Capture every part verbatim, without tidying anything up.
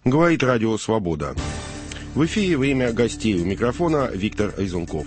Говорит Радио Свобода. В эфире время гостей. У микрофона Виктор Изунков.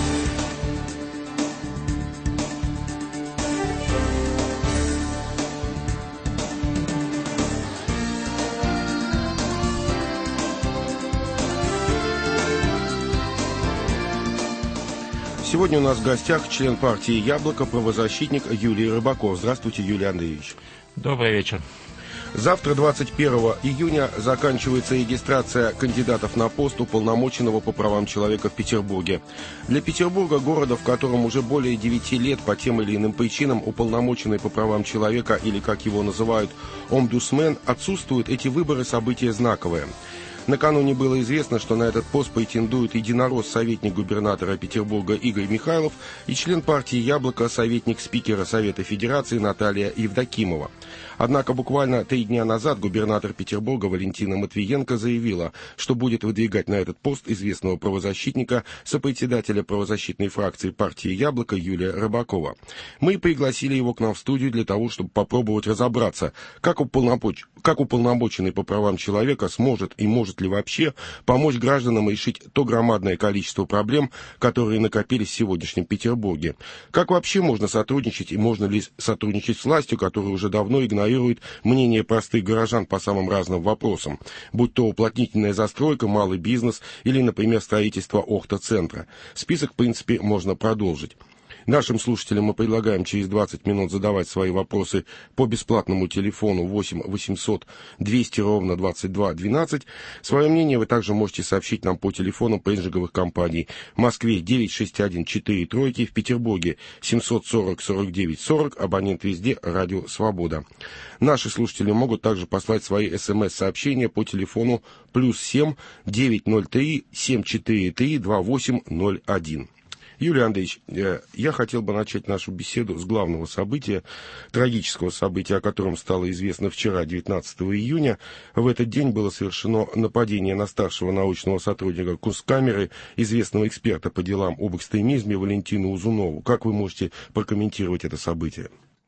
Сегодня у нас в гостях член партии «Яблоко», правозащитник Юлий Рыбаков. Здравствуйте, Юлий Андреевич. Добрый вечер. Завтра, двадцать первого июня, заканчивается регистрация кандидатов на пост уполномоченного по правам человека в Петербурге. Для Петербурга, города, в котором уже более девяти лет по тем или иным причинам уполномоченный по правам человека, или, как его называют, омбудсмен, отсутствуют, эти выборы события знаковые. Накануне было известно, что на этот пост претендует единорос советник губернатора Петербурга Игорь Михайлов и член партии «Яблоко», советник спикера Совета Федерации Наталья Евдокимова. Однако буквально три дня назад губернатор Петербурга Валентина Матвиенко заявила, что будет выдвигать на этот пост известного правозащитника, сопредседателя правозащитной фракции партии «Яблоко» Юлия Рыбакова. Мы пригласили его к нам в студию для того, чтобы попробовать разобраться, как, уполномоч... как уполномоченный по правам человека сможет и может ли вообще помочь гражданам решить то громадное количество проблем, которые накопились в сегодняшнем Петербурге. Как вообще можно сотрудничать и можно ли сотрудничать с властью, которая уже давно игнорирует мнение простых горожан по самым разным вопросам, будь то уплотнительная застройка, малый бизнес или, например, строительство ОХТА-центра. Список, в принципе, можно продолжить. Нашим слушателям мы предлагаем через двадцать минут задавать свои вопросы по бесплатному телефону восемь восемьсот двести ровно двадцать два двенадцать. Свое мнение вы также можете сообщить нам по телефонам пейджинговых компаний. В Москве девять шесть один четыре тройки, в Петербурге семьсот сорок сорок девять сорок, абонент везде Радио Свобода. Наши слушатели могут также послать свои смс-сообщения по телефону плюс семь девятьсот три семь четыре три два восемь ноль один. Юлий Андреевич, я хотел бы начать нашу беседу с главного события, трагического события, о котором стало известно вчера, девятнадцатого июня. В этот день было совершено нападение на старшего научного сотрудника Кунсткамеры, известного эксперта по делам об экстремизме Валентину Узунову. Как вы можете прокомментировать это событие?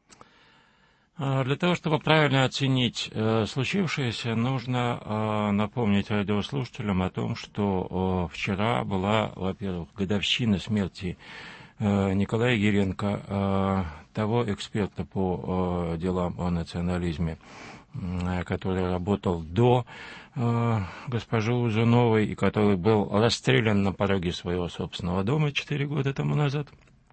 Для того, чтобы правильно оценить э, случившееся, нужно э, напомнить радиослушателям о том, что э, вчера была, во-первых, годовщина смерти э, Николая Гиренко, э, того эксперта по э, делам о национализме, э, который работал до э, госпожи Узуновой и который был расстрелян на пороге своего собственного дома четыре года тому назад.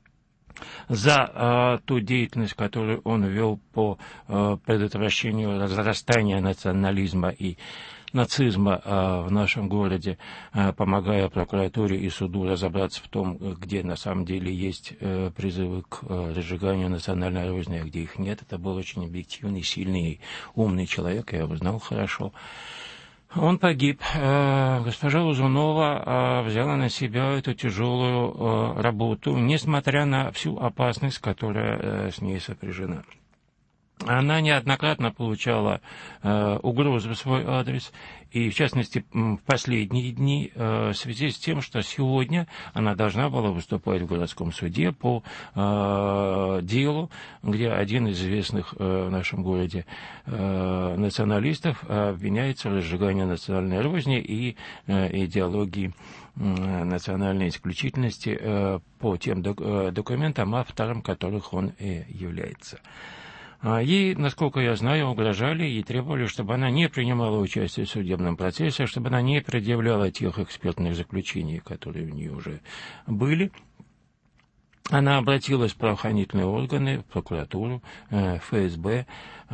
За э, ту деятельность, которую он вел по э, предотвращению разрастания национализма и нацизма э, в нашем городе, э, помогая прокуратуре и суду разобраться в том, где на самом деле есть э, призывы к э, разжиганию национальной розни, а где их нет. Это был очень объективный, сильный, умный человек, я его знал хорошо. Он погиб. Госпожа Узунова взяла на себя эту тяжелую работу, несмотря на всю опасность, которая с ней сопряжена. Она неоднократно получала э, угрозы в свой адрес, и, в частности, в последние дни, э, в связи с тем, что сегодня она должна была выступать в городском суде по э, делу, где один из известных э, в нашем городе э, националистов обвиняется в разжигании национальной розни и э, идеологии э, национальной исключительности э, по тем док- э, документам, автором которых он э, является. Ей, насколько я знаю, угрожали и требовали, чтобы она не принимала участие в судебном процессе, чтобы она не предъявляла тех экспертных заключений, которые у нее уже были. Она обратилась в правоохранительные органы, в прокуратуру, в эф эс бэ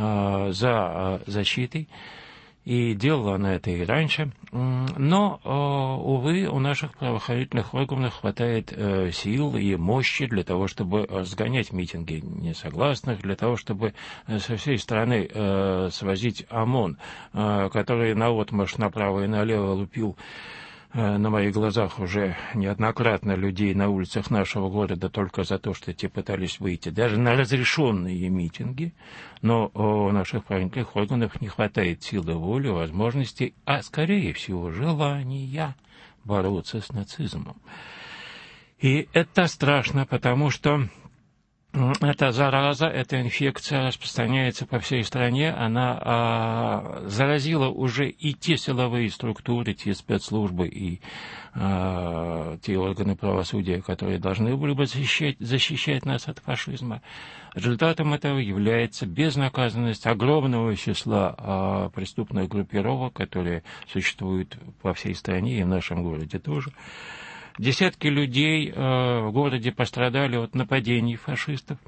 за защитой. И делала она это и раньше. Но, увы, у наших правоохранительных органов хватает сил и мощи для того, чтобы разгонять митинги несогласных, для того, чтобы со всей страны свозить ОМОН, который наотмашь направо и налево лупил на моих глазах уже неоднократно людей на улицах нашего города только за то, что те пытались выйти даже на разрешенные митинги, но у наших правоохранительных органов не хватает силы, воли, возможностей, а скорее всего желания бороться с нацизмом. И это страшно, потому что эта зараза, эта инфекция распространяется по всей стране, она а, заразила уже и те силовые структуры, те спецслужбы и а, те органы правосудия, которые должны были бы защищать, защищать нас от фашизма. Результатом этого является безнаказанность огромного числа а, преступных группировок, которые существуют по всей стране и в нашем городе тоже. Десятки людей э, в городе пострадали от нападений фашистов,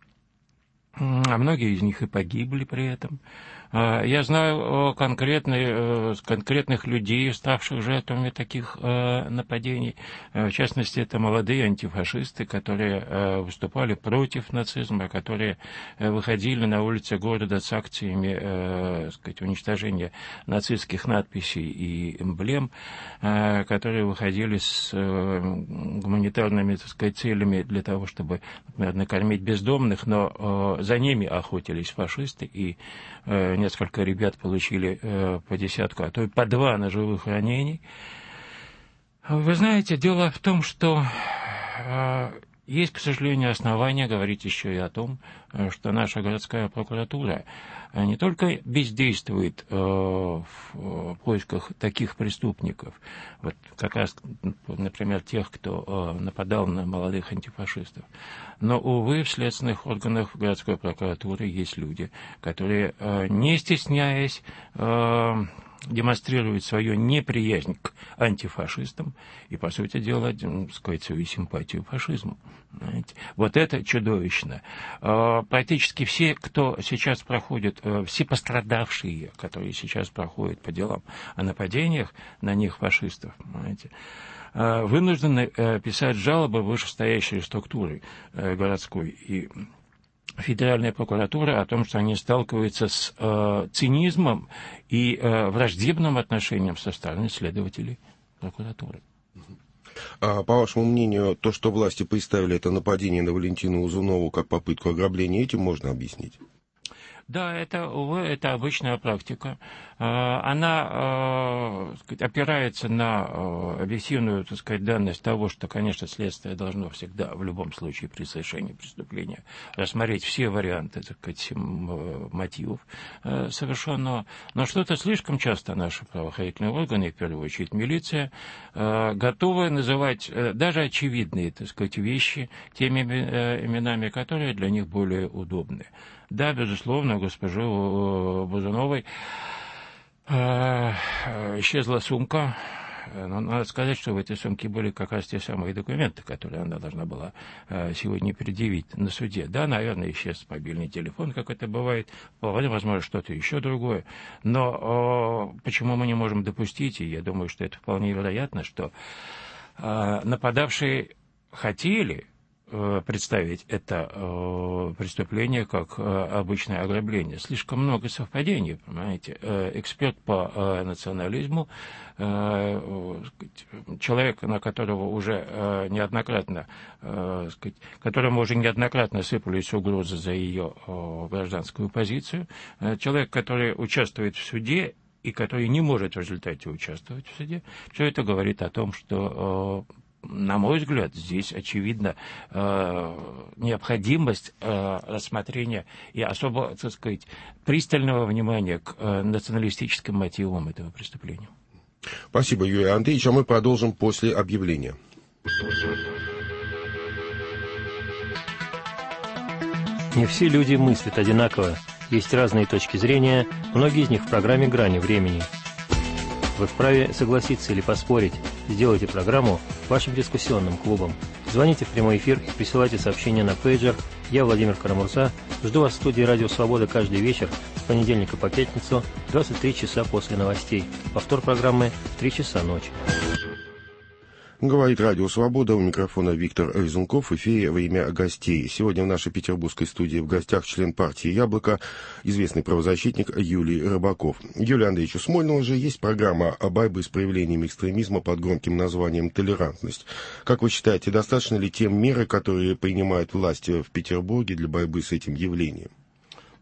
а многие из них и погибли при этом. Э, я знаю конкретные, э, конкретных людей, ставших жертвами таких э, нападений. Э, в частности, это молодые антифашисты, которые э, выступали против нацизма, которые э, выходили на улицы города с акциями э, сказать, уничтожения нацистских надписей и эмблем, э, которые выходили с э, гуманитарными, так сказать, целями для того, чтобы, например, накормить бездомных, но э, за ними охотились фашисты, и э, несколько ребят получили э, по десятку, а то и по два ножевых ранений. Вы знаете, дело в том, что э, есть, к сожалению, основания говорить еще и о том, что наша городская прокуратура не только бездействует э, в поисках таких преступников, вот как раз, например, тех, кто э, нападал на молодых антифашистов, но, увы, в следственных органах городской прокуратуры есть люди, которые, э, не стесняясь, э, демонстрирует свою неприязнь к антифашистам и, по сути дела, сказать, свою симпатию к фашизму. Знаете? Вот это чудовищно. Практически все, кто сейчас проходит, все пострадавшие, которые сейчас проходят по делам о нападениях на них фашистов, знаете, вынуждены писать жалобы в вышестоящие структуры городской и Федеральная прокуратура о том, что они сталкиваются с э, цинизмом и э, враждебным отношением со стороны следователей прокуратуры. А, по вашему мнению, то, что власти представили это нападение на Валентину Узунову как попытку ограбления, этим можно объяснить? Да, это, увы, это обычная практика. Она, так сказать, опирается на объективную, так сказать, данность того, что, конечно, следствие должно всегда, в любом случае, при совершении преступления, рассмотреть все варианты, так сказать, мотивов совершенного. Но что-то слишком часто наши правоохранительные органы, в первую очередь милиция, готовы называть даже очевидные, так сказать, вещи теми именами, которые для них более удобны. Да, безусловно, у госпожи Бузуновой э, исчезла сумка. Но надо сказать, что в этой сумке были как раз те самые документы, которые она должна была э, сегодня предъявить на суде. Да, наверное, исчез мобильный телефон, как это бывает, вполне возможно, что-то еще другое. Но э, почему мы не можем допустить, и я думаю, что это вполне вероятно, что э, нападавшие хотели представить это э, преступление как э, обычное ограбление. Слишком много совпадений, понимаете. Э, эксперт по э, национализму, э, э, человек, на которого уже э, неоднократно, э, сказать, которому уже неоднократно сыпались угрозы за ее э, гражданскую позицию, э, человек, который участвует в суде и который не может в результате участвовать в суде, все это говорит о том, что э, на мой взгляд, здесь очевидна э, необходимость э, рассмотрения и особо, так сказать, пристального внимания к э, националистическим мотивам этого преступления. Спасибо, Юрий Андреевич, а мы продолжим после объявления. Не все люди мыслят одинаково. Есть разные точки зрения, многие из них в программе «Грани времени». Вы вправе согласиться или поспорить. Сделайте программу вашим дискуссионным клубом. Звоните в прямой эфир и присылайте сообщения на пейджер. Я, Владимир Карамурза, жду вас в студии «Радио Свобода» каждый вечер с понедельника по пятницу в двадцать три часа после новостей. Повтор программы в три часа ночи. Говорит Радио Свобода, у микрофона Виктор Резунков, в эфире «Время гостей». Сегодня в нашей петербургской студии в гостях член партии «Яблоко», известный правозащитник Юлий Рыбаков. Юлий Андреевич, у Смольного же есть программа о борьбе с проявлениями экстремизма под громким названием «Толерантность». Как вы считаете, достаточно ли те меры, которые принимают власти в Петербурге для борьбы с этим явлением?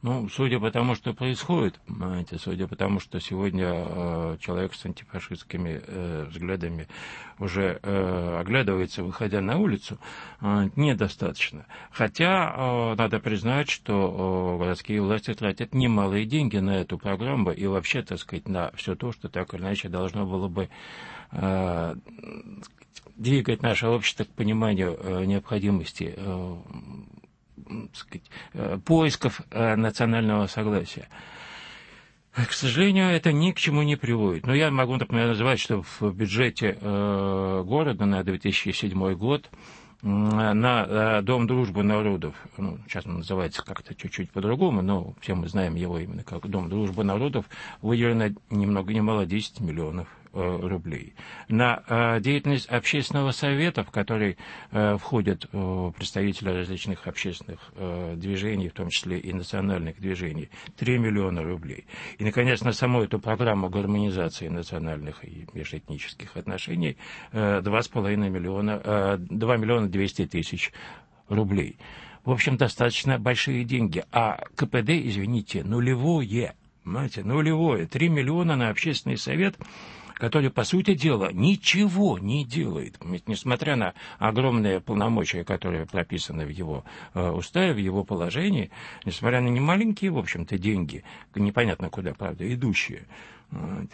Ну, судя по тому, что происходит, понимаете, судя по тому, что сегодня э, человек с антифашистскими э, взглядами уже э, оглядывается, выходя на улицу, э, недостаточно. Хотя э, надо признать, что э, городские власти тратят немалые деньги на эту программу и вообще, так сказать, на все то, что так или иначе должно было бы э, двигать наше общество к пониманию э, необходимости э, сказать, поисков национального согласия. К сожалению, это ни к чему не приводит. Но я могу, например, называть, что в бюджете города на две тысячи седьмой год на Дом дружбы народов, ну, сейчас он называется как-то чуть-чуть по-другому, но все мы знаем его именно как Дом дружбы народов, выделено ни много ни мало десять миллионов рублей. На деятельность общественного совета, в который входят представители различных общественных движений, в том числе и национальных движений, три миллиона рублей. И, наконец, на саму эту программу гармонизации национальных и межэтнических отношений два с половиной миллиона, два миллиона двести тысяч рублей. В общем, достаточно большие деньги. А КПД, извините, нулевое. Понимаете, нулевое. три миллиона на общественный совет, который, по сути дела, ничего не делает. Ведь, несмотря на огромные полномочия, которые прописаны в его э, уставе, в его положении, несмотря на немаленькие, в общем-то, деньги, непонятно куда, правда, идущие, вот.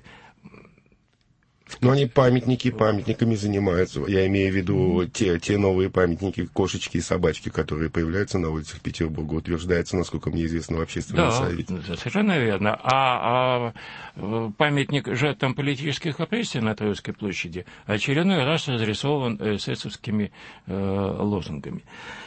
Но они памятники памятниками занимаются. Я имею в виду те, те новые памятники, кошечки и собачки, которые появляются на улицах Петербурга, утверждается, насколько мне известно, в общественном да, совете. Да, совершенно верно. А, а памятник жертвам политических репрессий на Троицкой площади очередной раз разрисован эсэсовскими э, лозунгами.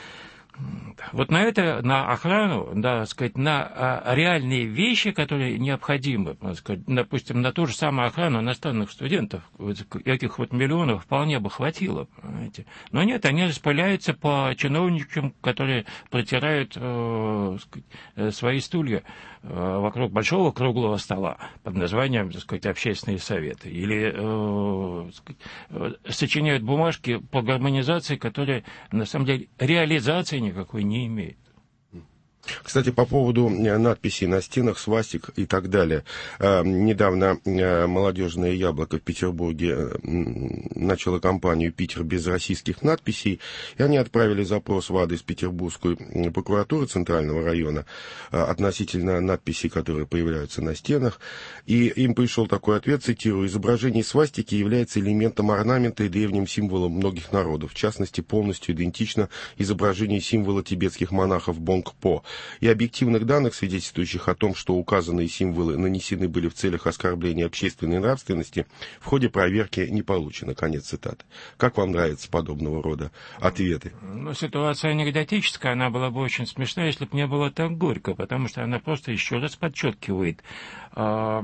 Вот на это, на охрану, да, сказать, на а, реальные вещи, которые необходимы, сказать, допустим, на ту же самую охрану иностранных студентов, вот, этих вот миллионов вполне бы хватило, понимаете. Но нет, они распыляются по чиновникам, которые протирают э, сказать, свои стулья э, вокруг большого круглого стола под названием, так сказать, общественные советы. Или э, сказать, сочиняют бумажки по гармонизации, которые, на самом деле, реализации никакой не имеет. Кстати, по поводу надписей на стенах, свастик и так далее. Недавно молодежное яблоко в Петербурге начало кампанию «Питер без российских надписей», и они отправили запрос в адрес Петербургской прокуратуры Центрального района относительно надписей, которые появляются на стенах. И им пришел такой ответ, цитирую: «Изображение свастики является элементом орнамента и древним символом многих народов, в частности, полностью идентично изображению символа тибетских монахов Бонгпо. И объективных данных, свидетельствующих о том, что указанные символы нанесены были в целях оскорбления общественной нравственности, в ходе проверки не получено». Конец цитаты. Как вам нравятся подобного рода ответы? Ну, ситуация анекдотическая, она была бы очень смешная, если бы не было так горько, потому что она просто еще раз подчеркивает э,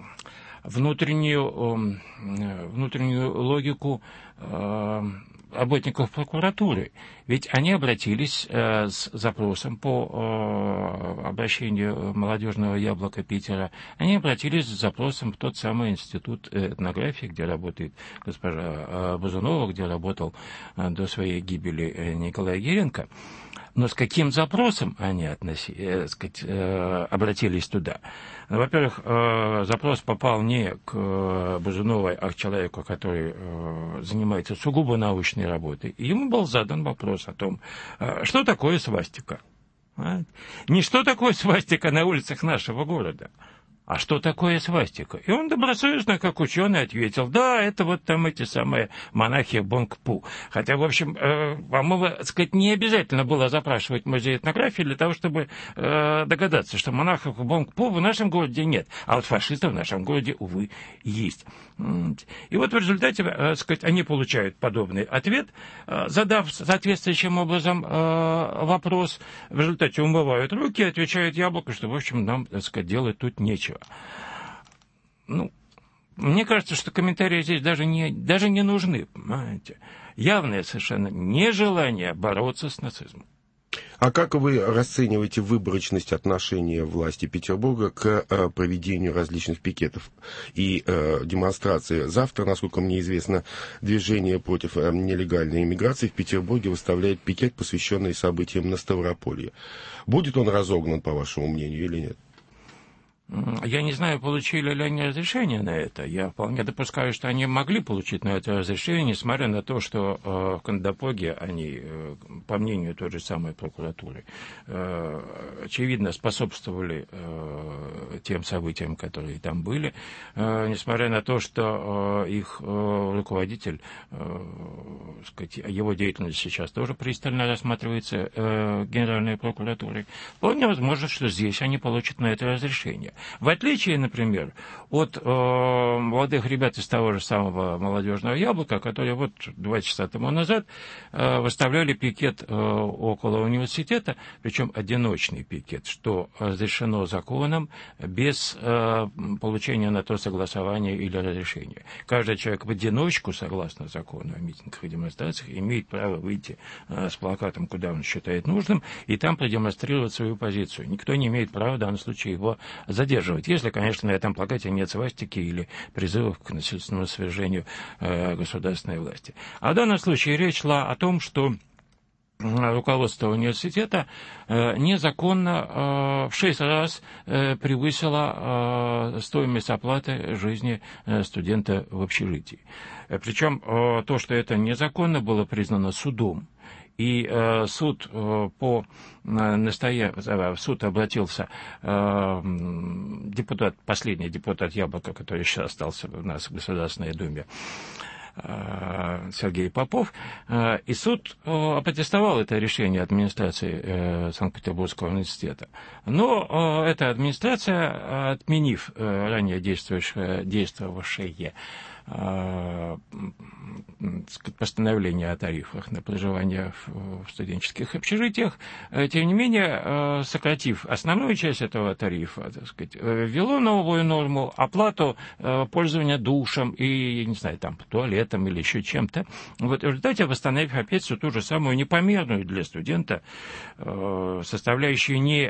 внутреннюю, э, внутреннюю логику э, работников прокуратуры. Ведь они обратились э, с запросом по э, обращению молодежного яблока Питера. Они обратились с запросом в тот самый институт этнографии, где работает госпожа э, Бузунова, где работал э, до своей гибели э, Николай Гиренко. Но с каким запросом они относи, э, сказать, э, обратились туда? Во-первых, э, запрос попал не к э, Бузуновой, а к человеку, который э, занимается сугубо научной работой. И ему был задан вопрос о том, э, что такое свастика. А? Не что такое свастика на улицах нашего города, а что такое свастика? И он добросовестно, как ученый, ответил: да, это вот там эти самые монахи Бонгпо. Хотя, в общем, э, по-моему, так сказать, не обязательно было запрашивать музей этнографии для того, чтобы э, догадаться, что монахов Бонгпо в нашем городе нет, а вот фашистов в нашем городе, увы, есть. И вот в результате, э, так сказать, они получают подобный ответ, э, задав соответствующим образом э, вопрос, в результате умывают руки и отвечают яблоко, что, в общем, нам, так сказать, делать тут нечего. Ну, мне кажется, что комментарии здесь даже не, даже не нужны, понимаете. Явное совершенно нежелание бороться с нацизмом. А как вы расцениваете выборочность отношения власти Петербурга к э, проведению различных пикетов и э, демонстраций? Завтра, насколько мне известно, движение против э, нелегальной иммиграции в Петербурге выставляет пикет, посвященный событиям на Ставрополье. Будет он разогнан, по вашему мнению, или нет? Я не знаю, получили ли они разрешение на это. Я вполне допускаю, что они могли получить на это разрешение, несмотря на то, что э, в Кандапоге они, э, по мнению той же самой прокуратуры, э, очевидно способствовали э, тем событиям, которые там были, э, несмотря на то, что э, их э, руководитель, э, сказать, его деятельность сейчас тоже пристально рассматривается э, Генеральной прокуратурой. Вполне возможно, что здесь они получат на это разрешение. В отличие, например, от э, молодых ребят из того же самого молодежного яблока, которые вот два часа тому назад э, выставляли пикет э, около университета, причем одиночный пикет, что разрешено законом без э, получения на то согласования или разрешения. Каждый человек в одиночку, согласно закону о митингах и демонстрациях, имеет право выйти э, с плакатом, куда он считает нужным, и там продемонстрировать свою позицию. Никто не имеет права в данном случае его задерживать. Задерживать, если, конечно, на этом плакате нет свастики или призывов к насильственному свержению э, государственной власти. А в данном случае речь шла о том, что руководство университета э, незаконно э, в шесть раз э, превысило э, стоимость оплаты жизни э, студента в общежитии. Причем э, то, что это незаконно, было признано судом. И э, суд э, по э, настоя... в суд обратился э, депутат, последний депутат Яблока, который сейчас остался у нас в Государственной Думе, э, Сергей Попов, э, и суд э, опротестовал это решение администрации э, Санкт-Петербургского университета. Но э, эта администрация, отменив э, ранее действовавшее, действовавшее постановление о тарифах на проживание в студенческих общежитиях, тем не менее, сократив основную часть этого тарифа, так сказать, ввело новую норму, оплату пользования душем и, не знаю, там, туалетом или еще чем-то. Вот, в результате восстановив опять всю ту же самую непомерную для студента составляющую не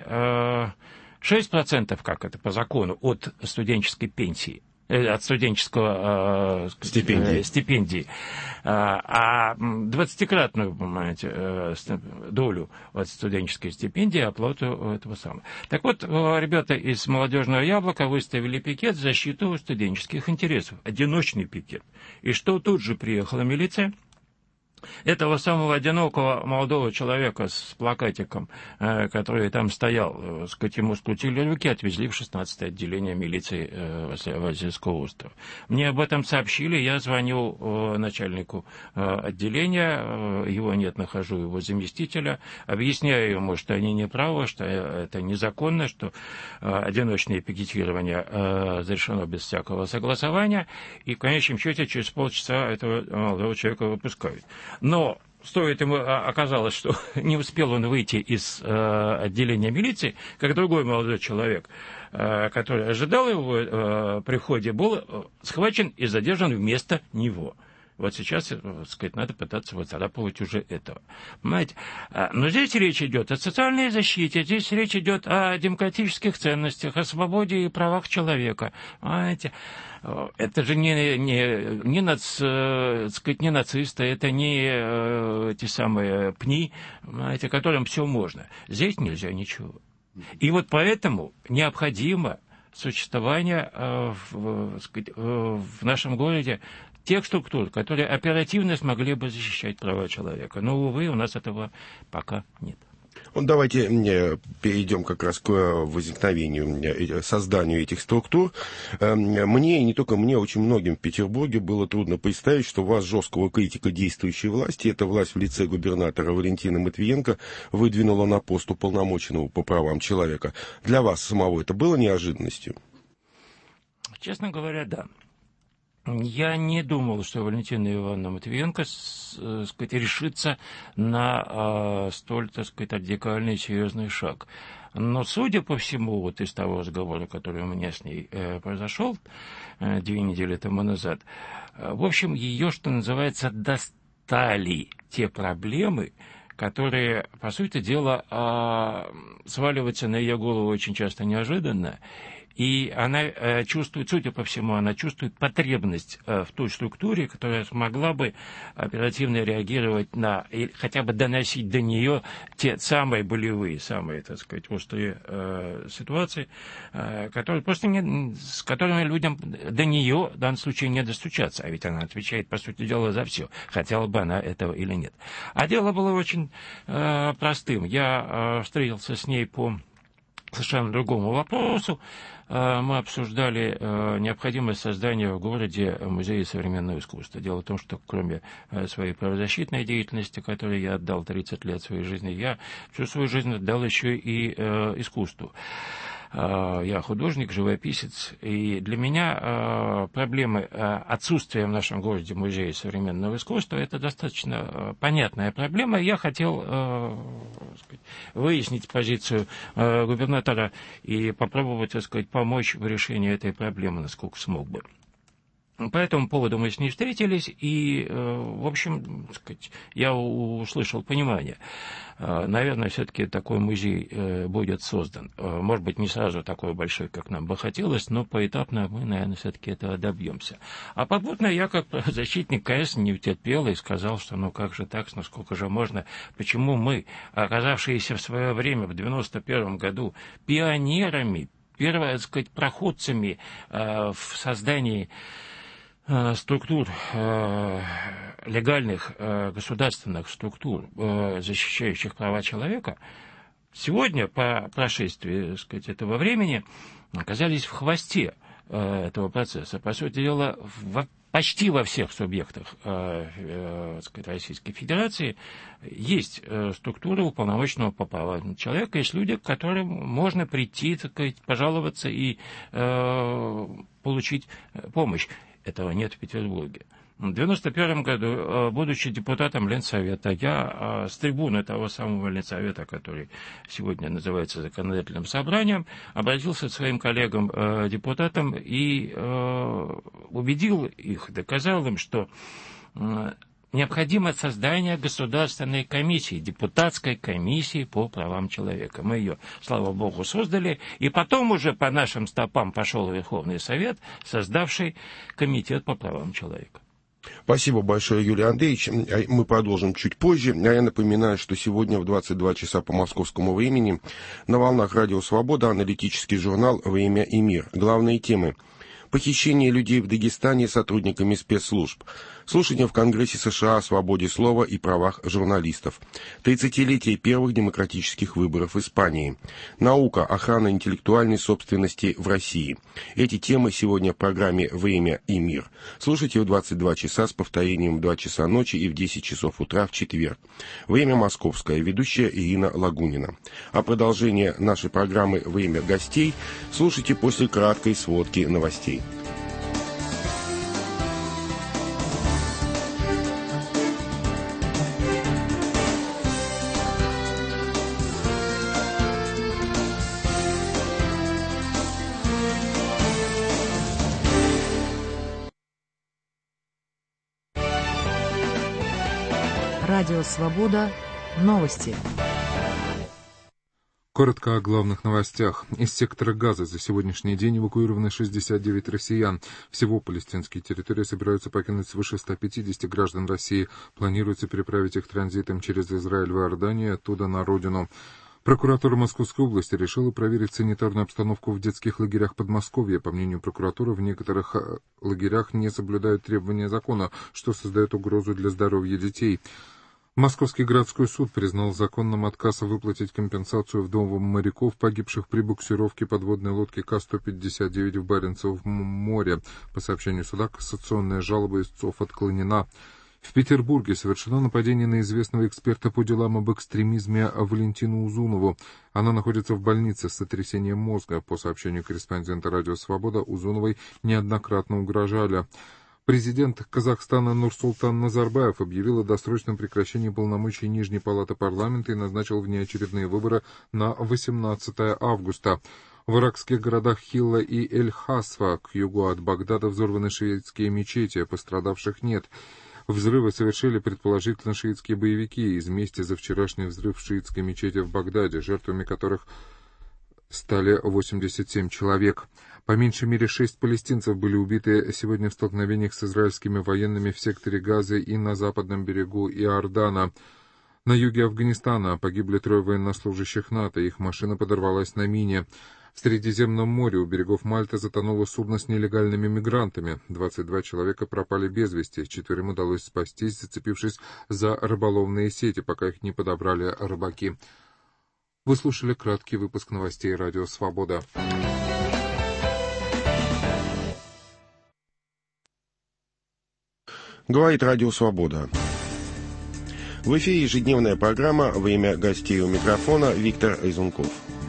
шесть процентов, как это по закону, от студенческой пенсии, от студенческого э, стипендии, э, стипендии э, а двадцатикратную, понимаете, э, долю от студенческой стипендии, оплату этого самого. Так вот, э, ребята из молодежного яблока выставили пикет в защиту студенческих интересов, одиночный пикет. И что тут же приехала милиция? Этого самого одинокого молодого человека с плакатиком, э, который там стоял, э, сказать, ему скрутили руки, отвезли в шестнадцатое отделение милиции э, Васильевского острова. Мне об этом сообщили, я звоню э, начальнику э, отделения, э, его нет, нахожу его заместителя, объясняю ему, что они не правы, что это незаконно, что э, одиночное пикетирование э, разрешено без всякого согласования, и в конечном счете через полчаса этого молодого человека выпускают. Но стоит ему, оказалось, что не успел он выйти из э, отделения милиции, как другой молодой человек, э, который ожидал его э, при входе, был схвачен и задержан вместо него. Вот сейчас, так сказать, надо пытаться выцарапывать уже этого. Понимаете? Но здесь речь идет о социальной защите, здесь речь идет о демократических ценностях, о свободе и правах человека. Понимаете? Это же не, не, не, нац, так сказать, не нацисты, это не те самые пни, понимаете, которым все можно. Здесь нельзя ничего. И вот поэтому необходимо существование в, сказать, в нашем городе тех структур, которые оперативно смогли бы защищать права человека. Но, увы, у нас этого пока нет. Вот давайте перейдем как раз к возникновению, созданию этих структур. Мне, и не только мне, очень многим в Петербурге было трудно представить, что вас, жесткого критика действующей власти, эта власть в лице губернатора Валентина Матвиенко выдвинула на пост уполномоченного по правам человека. Для вас самого это было неожиданностью? Честно говоря, да. Я не думал, что Валентина Ивановна Матвиенко, сказать, решится на э, столь, так сказать, радикальный и серьезный шаг. Но, судя по всему, вот из того разговора, который у меня с ней э, произошел э, две недели тому назад, э, в общем, ее, что называется, достали те проблемы, которые, по сути дела, сваливаются на ее голову очень часто неожиданно. И она э, чувствует, судя по всему, она чувствует потребность э, в той структуре, которая смогла бы оперативно реагировать на, и хотя бы доносить до нее те самые болевые, самые, так сказать, острые э, ситуации, э, которые просто не, с которыми людям до нее в данном случае не достучаться. А ведь она отвечает, по сути дела, за все, хотела бы она этого или нет. А дело было очень э, простым. Я э, встретился с ней по совершенно другому вопросу. Мы обсуждали необходимость создания в городе музея современного искусства. Дело в том, что кроме своей правозащитной деятельности, которой я отдал тридцать лет своей жизни, я всю свою жизнь отдал еще и искусству. Я художник, живописец, и для меня проблемы отсутствия в нашем городе музея современного искусства — это достаточно понятная проблема. Я хотел сказать, выяснить позицию губернатора и попробовать, так сказать, помочь в решении этой проблемы, насколько смог бы. По этому поводу мы с ней встретились, и, в общем, так сказать, я услышал понимание. Наверное, все-таки такой музей будет создан. Может быть, не сразу такой большой, как нам бы хотелось, но поэтапно мы, наверное, все-таки этого добьемся. А попутно я, как защитник КС, не утерпел и сказал, что ну как же так, ну сколько же можно, почему мы, оказавшиеся в свое время, в девяносто первом году, пионерами, первое, так сказать, проходцами в создании структур, легальных государственных структур, защищающих права человека, сегодня, по прошествии, так сказать, этого времени, оказались в хвосте этого процесса. По сути дела, в, почти во всех субъектах так сказать, Российской Федерации есть структура уполномоченного по правам человека, есть люди, к которым можно прийти, так сказать, пожаловаться и получить помощь. Этого нет в Петербурге. В девяносто первом году, будучи депутатом Ленсовета, я с трибуны того самого Ленсовета, который сегодня называется Законодательным собранием, обратился к своим коллегам-депутатам и убедил их, доказал им, что необходимо создание государственной комиссии, депутатской комиссии по правам человека. Мы ее, слава богу, создали, и потом уже по нашим стопам пошел Верховный Совет, создавший комитет по правам человека. Спасибо большое, Юрий Андреевич. Мы продолжим чуть позже. А я напоминаю, что сегодня в двадцать два часа по московскому времени на волнах Радио Свобода аналитический журнал «Время и мир». Главные темы: похищение людей в Дагестане сотрудниками спецслужб, слушание в Конгрессе США о свободе слова и правах журналистов, тридцатилетие первых демократических выборов в Испании, наука, охрана интеллектуальной собственности в России. Эти темы сегодня в программе «Время и мир». Слушайте в двадцать два часа с повторением в два часа ночи и в десять часов утра в четверг. Время московское. Ведущая Ирина Лагунина. А продолжение нашей программы «Время гостей» слушайте после краткой сводки новостей. Радио Свобода. Новости. Коротко о главных новостях. Из сектора Газа за сегодняшний день эвакуированы шестьдесят девять россиян. Всего палестинские территории собираются покинуть свыше ста пятидесяти граждан России. Планируется переправить их транзитом через Израиль в Иорданию и оттуда на родину. Прокуратура Московской области решила проверить санитарную обстановку в детских лагерях Подмосковья. По мнению прокуратуры, в некоторых лагерях не соблюдают требования закона, что создает угрозу для здоровья детей. Московский городской суд признал законным отказ выплатить компенсацию вдовам моряков, погибших при буксировке подводной лодки К сто пятьдесят девять в Баренцевом море. По сообщению суда, кассационная жалоба истцов отклонена. В Петербурге совершено нападение на известного эксперта по делам об экстремизме Валентину Узунову. Она находится в больнице с сотрясением мозга. По сообщению корреспондента «Радио Свобода», Узуновой неоднократно угрожали. Президент Казахстана Нурсултан Назарбаев объявил о досрочном прекращении полномочий Нижней палаты парламента и назначил внеочередные выборы на восемнадцатое августа. В иракских городах Хилла и Эль-Хасфа к югу от Багдада взорваны шиитские мечети, пострадавших нет. Взрывы совершили предположительно шиитские боевики из мести за вчерашний взрыв в шиитской мечети в Багдаде, жертвами которых стали восемьдесят семь человек. По меньшей мере шесть палестинцев были убиты сегодня в столкновениях с израильскими военными в секторе Газы и на западном берегу Иордана. На юге Афганистана погибли трое военнослужащих НАТО, их машина подорвалась на мине. В Средиземном море у берегов Мальты затонуло судно с нелегальными мигрантами. двадцать два человека пропали без вести, четверым удалось спастись, зацепившись за рыболовные сети, пока их не подобрали рыбаки. Вы слушали краткий выпуск новостей «Радио Свобода». Говорит «Радио Свобода». В эфире ежедневная программа «Время гостей у микрофона» Виктор Изунков.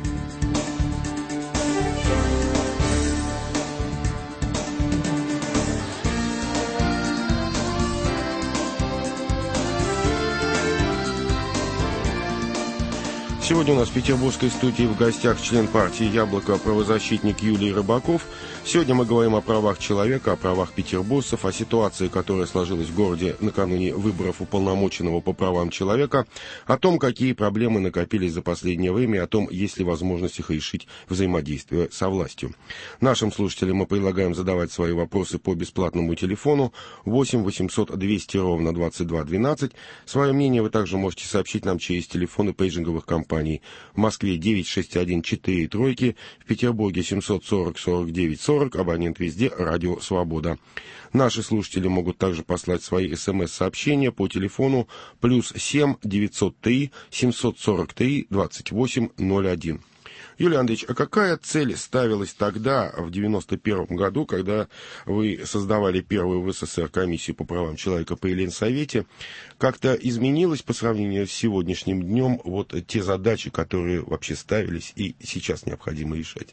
Сегодня у нас в петербургской студии в гостях член партии «Яблоко», правозащитник Юлий Рыбаков. Сегодня мы говорим о правах человека, о правах петербуржцев, о ситуации, которая сложилась в городе накануне выборов уполномоченного по правам человека, о том, какие проблемы накопились за последнее время, о том, есть ли возможность их решить, взаимодействуя со властью. Нашим слушателям мы предлагаем задавать свои вопросы по бесплатному телефону восемь восемьсот двести ровно двадцать два двенадцать. Свое мнение вы также можете сообщить нам через телефоны пейджинговых компаний. В Москве девять шесть один четыре тройки, в Петербурге семьсот сорок сорок девять сорок, абонент везде «Радио Свобода». Наши слушатели могут также послать свои смс-сообщения по телефону плюс семь девятьсот три семьсот сорок три двадцать восемь ноль один. Юлий Андреевич, а какая цель ставилась тогда, в девяносто первом году, когда вы создавали первую в СССР комиссию по правам человека при Ленсовете? Как-то изменилось по сравнению с сегодняшним днем вот те задачи, которые вообще ставились и сейчас необходимо решать?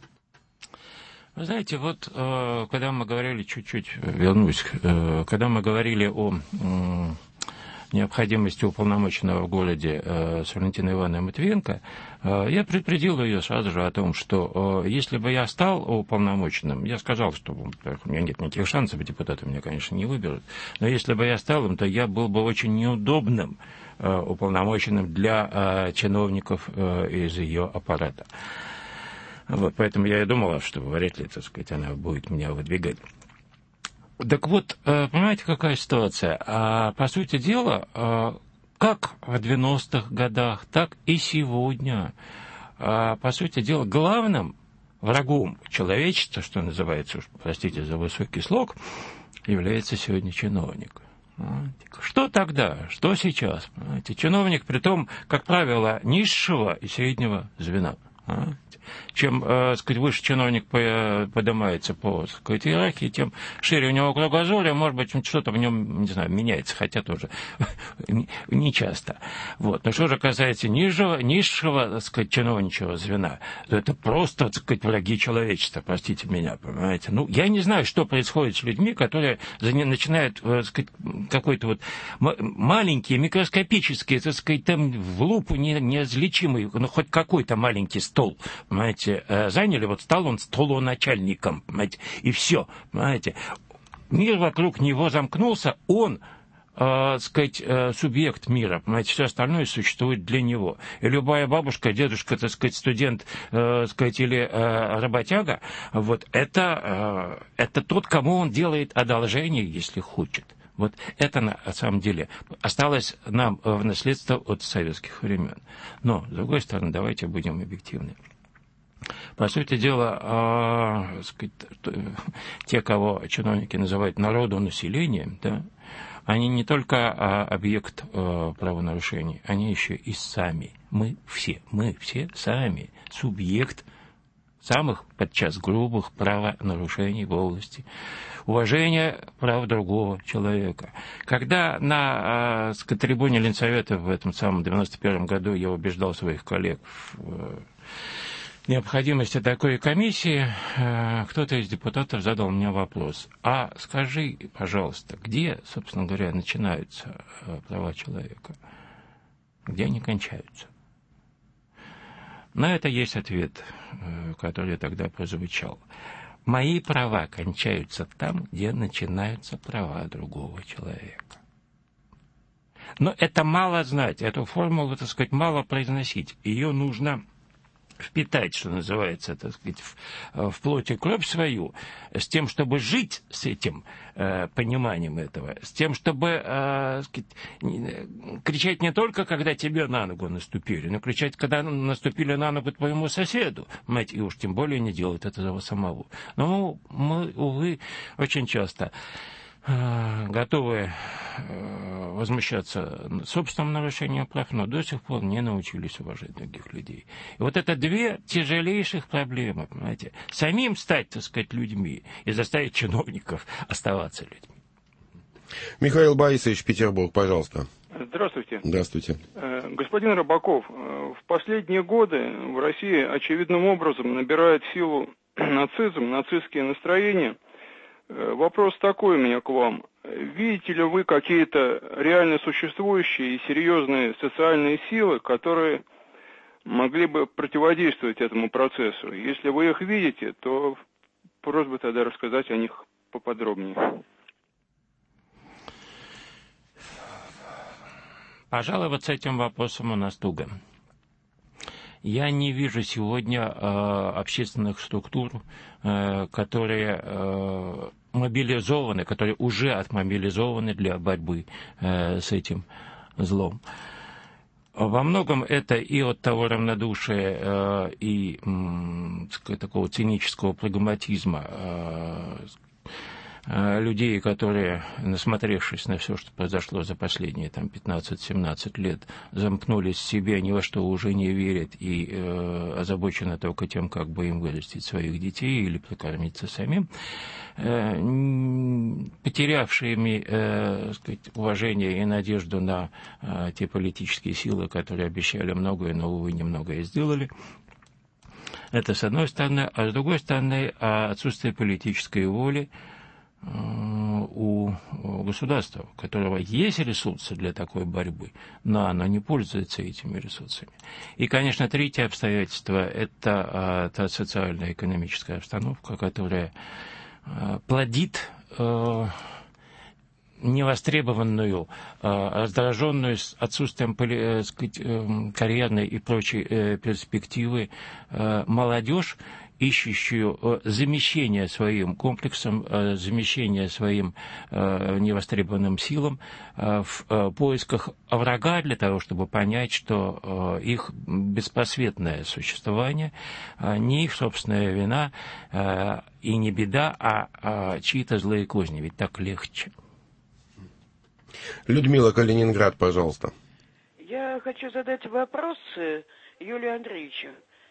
Вы знаете, вот когда мы говорили, чуть-чуть вернусь, когда мы говорили о необходимости уполномоченного в городе э, с Валентиной Ивановной Матвиенко, э, я предупредил ее сразу же о том, что э, если бы я стал уполномоченным, я сказал, что у меня нет никаких шансов, депутаты меня, конечно, не выберут, но если бы я стал им, то я был бы очень неудобным э, уполномоченным для э, чиновников э, из ее аппарата. Вот, поэтому я и думала, что вряд ли, так сказать, она будет меня выдвигать. Так вот, понимаете, какая ситуация? По сути дела, как в девяностых годах, так и сегодня, по сути дела, главным врагом человечества, что называется, простите за высокий слог, является сегодня чиновник. Что тогда, что сейчас? Понимаете? Чиновник, притом, как правило, низшего и среднего звена. Чем, э, сказать, выше чиновник поднимается по, сказать, иерархии, тем шире у него кругозор, может быть, что-то в нем, не знаю, меняется, хотя тоже не часто. Вот. Но что же касается низшего, низшего, так сказать, чиновничьего звена, то это просто, так сказать, враги человечества, простите меня, понимаете. Ну, я не знаю, что происходит с людьми, которые начинают, так сказать, какой-то вот маленький, микроскопический, так сказать, там в лупу не, неразличимый, ну, хоть какой-то маленький стол, понимаете, заняли, вот стал он столоначальником, понимаете, и все, понимаете. Мир вокруг него замкнулся, он, э, сказать, э, субъект мира, понимаете, все остальное существует для него. И любая бабушка, дедушка, так сказать, студент, э, сказать, или э, работяга, вот это, э, это тот, кому он делает одолжение, если хочет. Вот это на самом деле осталось нам в наследство от советских времен. Но, с другой стороны, давайте будем объективны. По сути дела, э, сказать, те, кого чиновники называют народонаселением, да, они не только э, объект э, правонарушений, они еще и сами. Мы все, мы все сами субъект самых подчас грубых правонарушений в области уважения прав другого человека. Когда на э, трибуне Ленсовета в этом самом девяносто первом году я убеждал своих коллег в э, необходимости такой комиссии, э, кто-то из депутатов задал мне вопрос: а скажи, пожалуйста, где, собственно говоря, начинаются э, права человека? Где они кончаются? На это есть ответ, э, который тогда прозвучал. Мои права кончаются там, где начинаются права другого человека. Но это мало знать, эту формулу, так сказать, мало произносить. Ее нужно впитать, что называется, так сказать, в, в плоть и кровь свою, с тем, чтобы жить с этим э, пониманием этого, с тем, чтобы э, сказать, кричать не только, когда тебе на ногу наступили, но кричать, когда наступили на ногу твоему соседу, мать, и уж тем более не делать этого самого. Но мы, увы, очень часто готовы возмущаться собственным нарушением прав, но до сих пор не научились уважать других людей. И вот это две тяжелейших проблемы, понимаете. Самим стать, так сказать, людьми и заставить чиновников оставаться людьми. Михаил Борисович, Петербург, пожалуйста. Здравствуйте. Здравствуйте. Господин Рыбаков, в последние годы в России очевидным образом набирает силу нацизм, нацистские настроения. Вопрос такой у меня к вам. Видите ли вы какие-то реально существующие и серьезные социальные силы, которые могли бы противодействовать этому процессу? Если вы их видите, то просьба тогда рассказать о них поподробнее. Пожалуй, вот с этим вопросом у нас туго. Я не вижу сегодня э, общественных структур, э, которые э, мобилизованы, которые уже отмобилизованы для борьбы э, с этим злом. Во многом это и от того равнодушия э, и э, такого цинического прагматизма э, людей, которые, насмотревшись на все, что произошло за последние там, пятнадцать-семнадцать лет, замкнулись в себе, ни во что уже не верят и э, озабочены только тем, как бы им вырастить своих детей или прокормиться самим, э, потерявшими э, сказать, уважение и надежду на э, те политические силы, которые обещали многое, но, увы, немногое сделали. Это с одной стороны, а с другой стороны, отсутствие политической воли у государства, у которого есть ресурсы для такой борьбы, но оно не пользуется этими ресурсами. И, конечно, третье обстоятельство – это а, та социальная экономическая обстановка, которая а, плодит а, невостребованную, раздраженную с отсутствием сказать, карьерной и прочей перспективы молодежь, ищущую замещение своим комплексом, замещение своим невостребованным силам в поисках врага для того, чтобы понять, что их беспросветное существование не их собственная вина и не беда, а чьи-то злые козни. Ведь так легче. Людмила, Калининград, пожалуйста. Я хочу задать вопрос Юлию Андреевичу.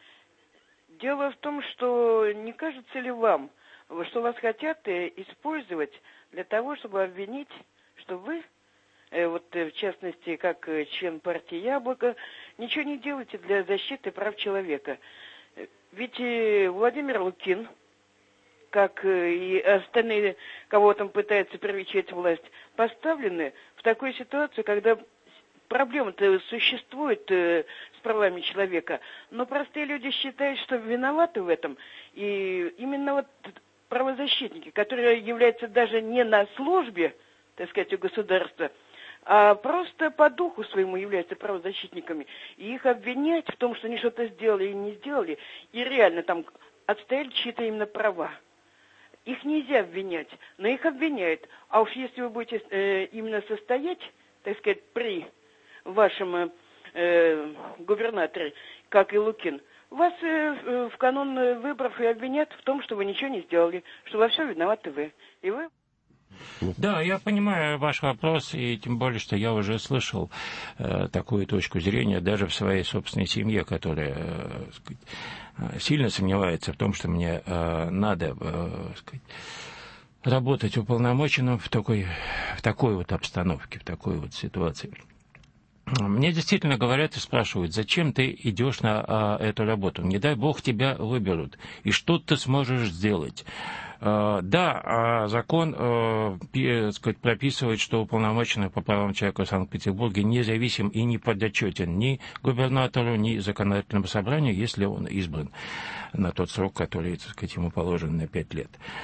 Дело в том, что не кажется ли вам, что вас хотят использовать для того, чтобы обвинить, что вы, вот в частности, как член партии «Яблоко», ничего не делаете для защиты прав человека? Ведь Владимир Лукин, как и остальные, кого там пытаются привлечь власть, поставлены в такую ситуацию, когда проблема-то существует э, с правами человека, но простые люди считают, что виноваты в этом. И именно вот правозащитники, которые являются даже не на службе, так сказать, у государства, а просто по духу своему являются правозащитниками. И их обвинять в том, что они что-то сделали или не сделали, и реально там отстояли чьи-то именно права. Их нельзя обвинять, но их обвиняют. А уж если вы будете э, именно состоять, так сказать, при вашем э, губернаторе, как и Лукин, вас э, в канун выборов и обвинят в том, что вы ничего не сделали, что во всем виноваты вы. И вы... Да, я понимаю ваш вопрос, и тем более, что я уже слышал э, такую точку зрения даже в своей собственной семье, которая э, сказать, сильно сомневается в том, что мне э, надо э, сказать, работать уполномоченным в такой, в такой вот обстановке, в такой вот ситуации. Мне действительно говорят и спрашивают, зачем ты идешь на а, эту работу? Не дай бог тебя выберут. И что ты сможешь сделать? А, да, а закон а, сказать, прописывает, что уполномоченный по правам человека в Санкт-Петербурге независим и не подотчетен ни губернатору, ни законодательному собранию, если он избран на тот срок, который, так сказать, ему положен на пять лет.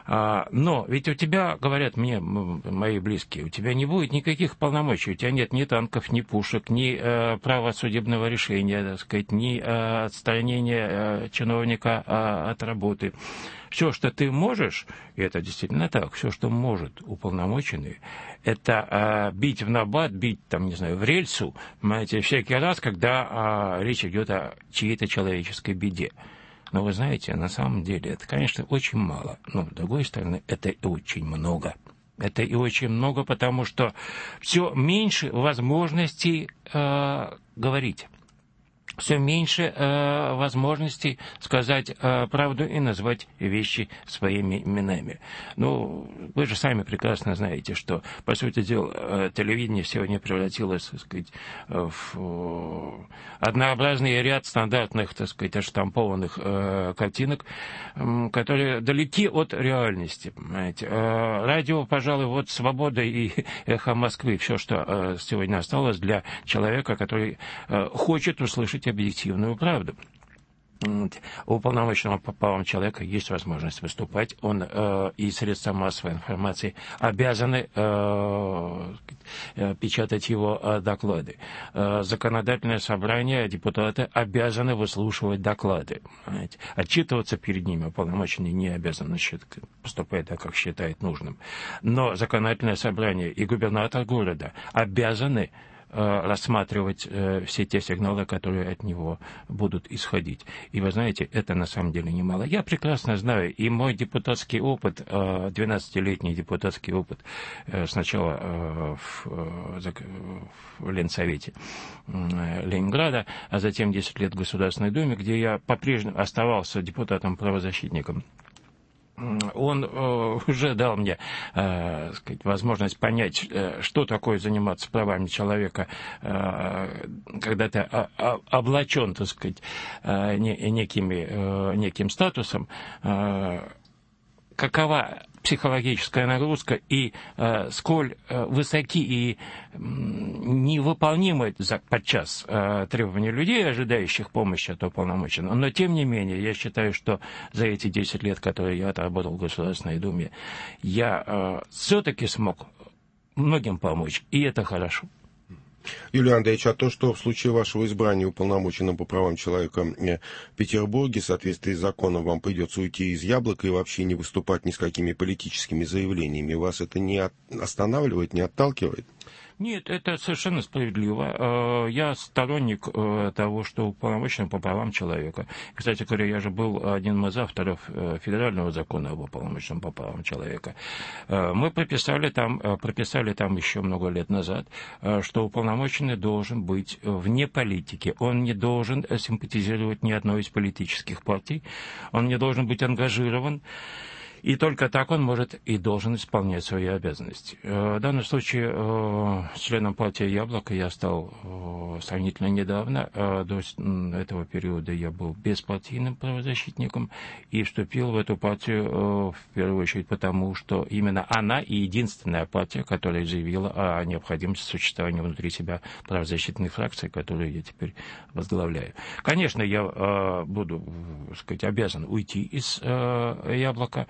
Но ведь у тебя, говорят мне мои близкие, у тебя не будет никаких полномочий, у тебя нет ни танков, ни пушек, ни права судебного решения, так сказать, ни отстранения чиновника от работы. Все, что ты можешь, и это действительно так, все, что может уполномоченный, это а, бить в набат, бить, там, не знаю, в рельсу, понимаете, всякий раз, когда а, речь идет о чьей-то человеческой беде. Но вы знаете, на самом деле, это, конечно, очень мало, но, с другой стороны, это и очень много. Это и очень много, потому что все меньше возможностей э, говорить. Все меньше э, возможностей сказать э, правду и назвать вещи своими именами. Ну, вы же сами прекрасно знаете, что, по сути дела, э, телевидение сегодня превратилось, так сказать, в э, однообразный ряд стандартных, так сказать, отштампованных э, картинок, э, которые далеки от реальности. Понимаете? Э, радио, пожалуй, вот «Свобода» и «Эхо Москвы», все, что э, сегодня осталось для человека, который э, хочет услышать объективную правду. У уполномоченного по правам человека есть возможность выступать. Он э, и средства массовой информации обязаны э, печатать его э, доклады. Э, законодательное собрание, депутаты обязаны выслушивать доклады. Понимаете? Отчитываться перед ними уполномоченный не обязан, значит, поступать так, как считает нужным. Но законодательное собрание и губернатор города обязаны рассматривать э, все те сигналы, которые от него будут исходить. И вы знаете, это на самом деле немало. Я прекрасно знаю, и мой депутатский опыт, э, двенадцатилетний депутатский опыт, э, сначала э, в, э, в Ленсовете э, Ленинграда, а затем десять лет в Государственной Думе, где я по-прежнему оставался депутатом-правозащитником. Он э, уже дал мне э, сказать, возможность понять, э, что такое заниматься правами человека, э, когда ты о, о, облачен, так сказать, э, не, некими, э, неким статусом, э, какова психологическая нагрузка и э, сколь э, высоки и э, невыполнимы за, подчас э, требования людей, ожидающих помощи от уполномоченного. Но, тем не менее, я считаю, что за эти десять лет, которые я отработал в Государственной Думе, я э, все-таки смог многим помочь, и это хорошо. Юлий Андреевич, а то, что в случае вашего избрания уполномоченным по правам человека в Петербурге, в соответствии с законом, вам придется уйти из «Яблока» и вообще не выступать ни с какими политическими заявлениями, вас это не останавливает, не отталкивает? Нет, это совершенно справедливо. Я сторонник того, что уполномоченный по правам человека. Кстати говоря, я же был одним из авторов федерального закона об уполномоченном по правам человека. Мы прописали там, прописали там еще много лет назад, что уполномоченный должен быть вне политики. Он не должен симпатизировать ни одной из политических партий. Он не должен быть ангажирован. И только так он может и должен исполнять свои обязанности. В данном случае членом партии «Яблоко» я стал сравнительно недавно. До этого периода я был беспартийным правозащитником и вступил в эту партию в первую очередь потому, что именно она и единственная партия, которая заявила о необходимости существования внутри себя правозащитной фракции, которую я теперь возглавляю. Конечно, я буду, так сказать, обязан уйти из «Яблока»,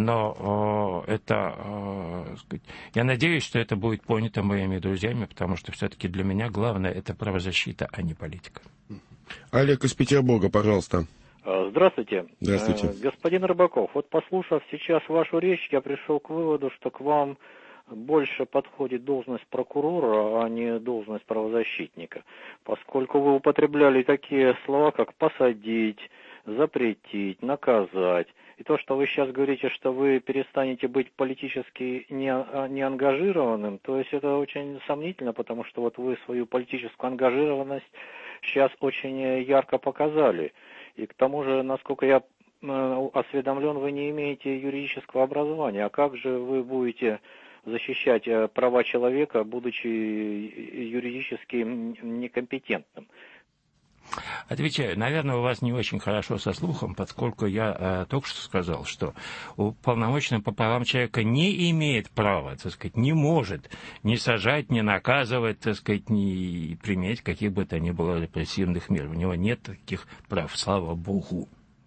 но э, это, э, сказать, я надеюсь, что это будет понято моими друзьями, потому что все-таки для меня главное это правозащита, а не политика. Олег из Петербурга, пожалуйста. Здравствуйте. Здравствуйте. Господин Рыбаков, вот послушав сейчас вашу речь, я пришел к выводу, что к вам больше подходит должность прокурора, а не должность правозащитника, поскольку вы употребляли такие слова, как посадить, запретить, наказать. И то, что вы сейчас говорите, что вы перестанете быть политически не, не ангажированным, то есть это очень сомнительно, потому что вот вы свою политическую ангажированность сейчас очень ярко показали. И к тому же, насколько я осведомлен, вы не имеете юридического образования. А как же вы будете защищать права человека, будучи юридически некомпетентным? Отвечаю, наверное, у вас не очень хорошо со слухом, поскольку я э, только что сказал, что уполномоченный по правам человека не имеет права, так сказать, не может ни сажать, ни наказывать, так сказать, ни применять каких бы то ни было репрессивных мер. У него нет таких прав, слава богу.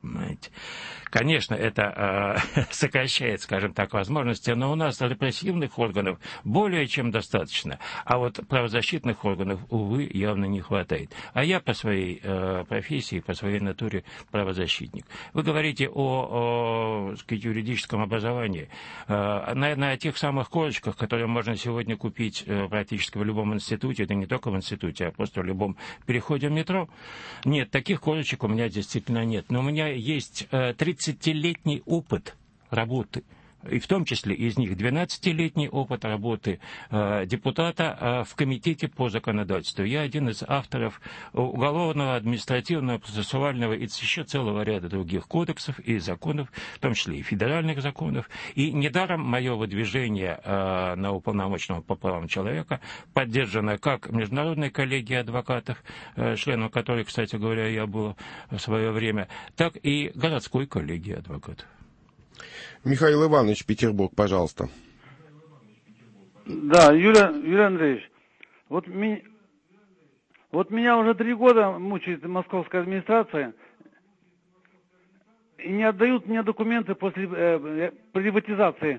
понимаете. Конечно, это э, сокращает, скажем так, возможности, но у нас репрессивных органов более чем достаточно, а вот правозащитных органов, увы, явно не хватает. А я по своей э, профессии, по своей натуре правозащитник. Вы говорите о, о сказать, юридическом образовании. Э, на, на тех самых корочках, которые можно сегодня купить э, практически в любом институте, это не только в институте, а просто в любом переходе в метро. Нет, таких корочек у меня действительно нет. Но у меня есть э, тридцатилетний опыт работы, и в том числе из них двенадцатилетний опыт работы э, депутата э, в Комитете по законодательству. Я один из авторов уголовного, административного, процессуального и еще целого ряда других кодексов и законов, в том числе и федеральных законов. И недаром мое выдвижение э, на уполномоченного по правам человека поддержано как Международной коллегией адвокатов, э, членом которой, кстати говоря, я был в свое время, так и городской коллегией адвокатов. Михаил Иванович, Петербург, пожалуйста. Да, Юля, Юрий Андреевич, вот, ми, вот меня уже три года мучает московская администрация, и не отдают мне документы после э, приватизации.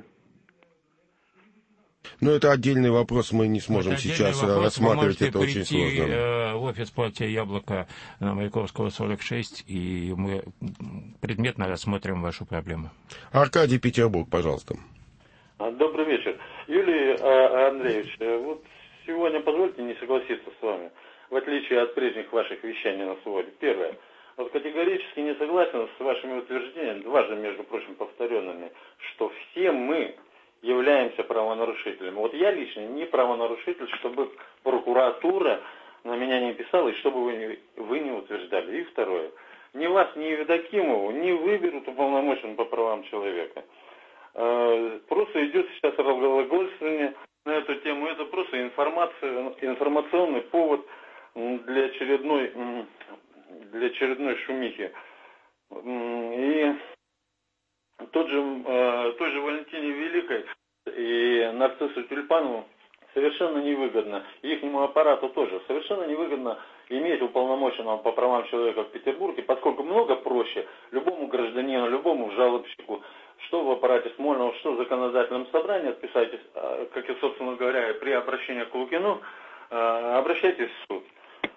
Но это отдельный вопрос, мы не сможем это сейчас вопрос, рассматривать, это очень сложно. Э, в офис партии «Яблоко» на Маяковского, сорок шесть, и мы предметно рассмотрим вашу проблему. Аркадий, Петербург, пожалуйста. Добрый вечер. Юрий а, Андреевич, вот сегодня позвольте не согласиться с вами, в отличие от прежних ваших вещаний на свободе. Первое. Вот категорически не согласен с вашими утверждениями, дважды, между прочим, повторенными, что все мы являемся правонарушителями. Вот я лично не правонарушитель, чтобы прокуратура на меня не писала, и чтобы вы не, вы не утверждали. И второе. Ни вас, ни Евдокимову не выберут уполномоченным по правам человека. Э, просто идет сейчас разглагольствование на эту тему. Это просто информация, информационный повод для очередной, для очередной шумихи. И Тот же, э, той же Валентине Великой и Нарциссу Тюльпанову совершенно невыгодно, и ихнему аппарату тоже совершенно невыгодно иметь уполномоченного по правам человека в Петербурге, поскольку много проще любому гражданину, любому жалобщику, что в аппарате Смольного, что в законодательном собрании, отписайтесь, как и, собственно говоря, при обращении к Лукину, обращайтесь в суд.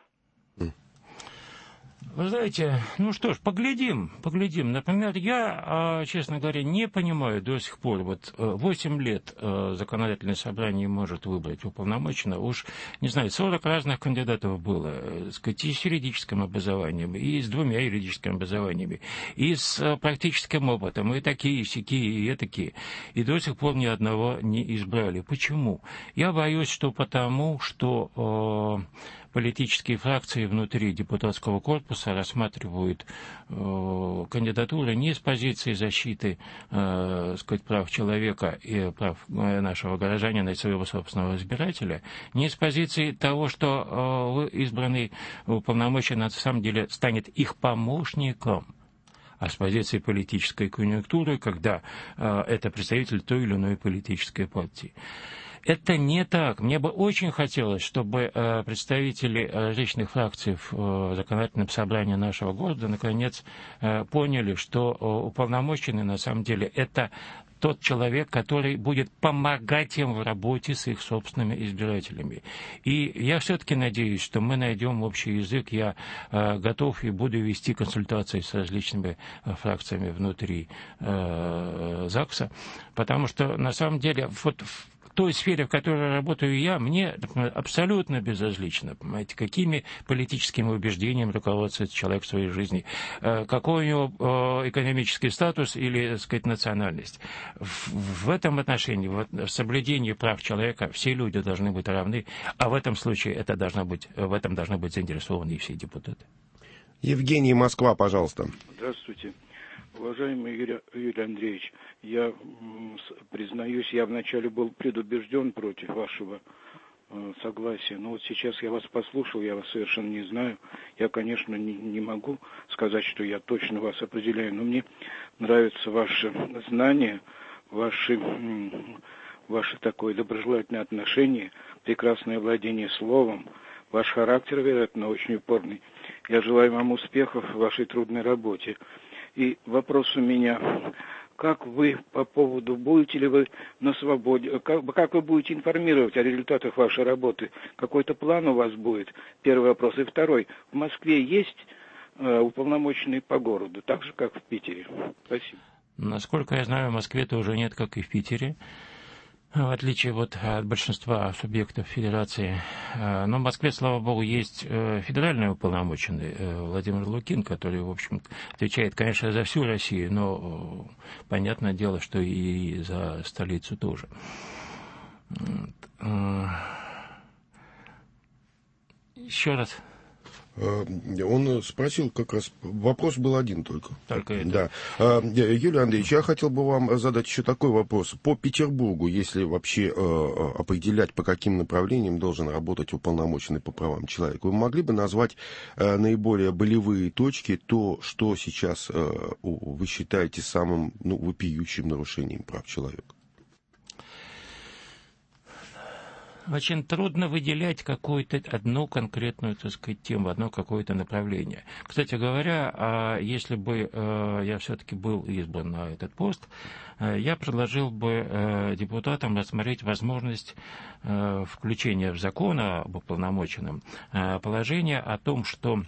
Вы знаете, ну что ж, поглядим, поглядим. Например, я, честно говоря, не понимаю до сих пор, вот восемь лет законодательное собрание может выбрать уполномоченного, уж, не знаю, сорок разных кандидатов было, так сказать, и с юридическим образованием, и с двумя юридическими образованиями, и с практическим опытом, и такие, и сякие, и этакие, и до сих пор ни одного не избрали. Почему? Я боюсь, что потому, что политические фракции внутри депутатского корпуса рассматривают э, кандидатуры не с позиции защиты э, сказать, прав человека и прав э, нашего горожанина и своего собственного избирателя, не с позиции того, что э, избранный уполномоченный на самом деле станет их помощником, а с позиции политической конъюнктуры, когда э, это представитель той или иной политической партии. Это не так. Мне бы очень хотелось, чтобы э, представители различных фракций в э, законодательном собрании нашего города наконец э, поняли, что э, уполномоченный на самом деле это тот человек, который будет помогать им в работе с их собственными избирателями. И я все-таки надеюсь, что мы найдем общий язык. Я э, готов и буду вести консультации с различными э, фракциями внутри э, ЗАГСа, потому что на самом деле вот в той сфере, в которой работаю я, мне абсолютно безразлично, понимаете, какими политическими убеждениями руководствуется человек в своей жизни, какой у него экономический статус или, так сказать, национальность. В, в этом отношении, в соблюдении прав человека все люди должны быть равны, а в этом случае это должно быть, в этом должны быть заинтересованы и все депутаты. Евгений, Москва, пожалуйста. Здравствуйте. Уважаемый Юрий, Юрий Андреевич, я признаюсь, я вначале был предубежден против вашего э, согласия, но вот сейчас я вас послушал, я вас совершенно не знаю. Я, конечно, не, не могу сказать, что я точно вас определяю, но мне нравится ваше знание, ваше, ваше такое доброжелательное отношение, прекрасное владение словом, ваш характер, вероятно, очень упорный. Я желаю вам успехов в вашей трудной работе. И вопрос у меня, как вы по поводу, будете ли вы на свободе, как, как вы будете информировать о результатах вашей работы? Какой-то план у вас будет? Первый вопрос. И второй. В Москве есть э, уполномоченные по городу, так же, как в Питере? Спасибо. Насколько я знаю, в Москве-то уже нет, как и в Питере, в отличие вот от большинства субъектов федерации. Но в Москве, слава богу, есть федеральный уполномоченный Владимир Лукин, который, в общем, отвечает, конечно, за всю Россию, но понятное дело, что и за столицу тоже. Еще раз. Он спросил как раз, вопрос был один только. Только это. Да. Юрий Андреевич, я хотел бы вам задать еще такой вопрос. По Петербургу, если вообще определять, по каким направлениям должен работать уполномоченный по правам человека, вы могли бы назвать наиболее болевые точки, то, что сейчас вы считаете самым ну, вопиющим нарушением прав человека? Очень трудно выделять какую-то одну конкретную, так сказать, тему, одно какое-то направление. Кстати говоря, если бы я все-таки был избран на этот пост, я предложил бы депутатам рассмотреть возможность включения в закон об уполномоченном положения о том, что